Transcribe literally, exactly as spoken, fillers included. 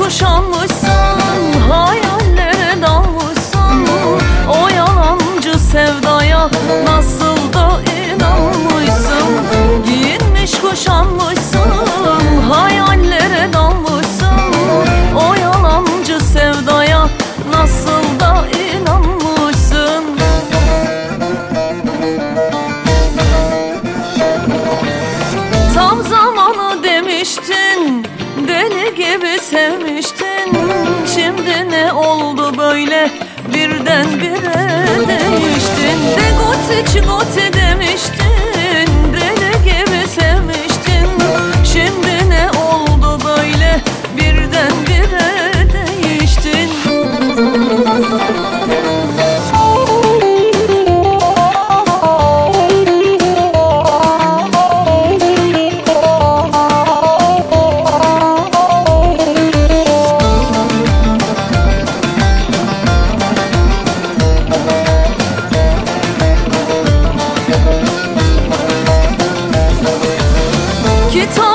kuşanmışsın, hayallere dalmışsın. O yalancı sevdaya nasıl da inanmışsın. Giyinmiş kuşanmışsın, hayallere dalmışsın. O yalancı sevdaya nasıl da inanmışsın. Tam zamanı demiştin, deli gibi sevmiştin. Şimdi ne oldu böyle, birdenbire değiştin. De goti çigoti demiştin, deli gibi sevmiştin. Şimdi ne oldu böyle, birdenbire değiştin. Kitap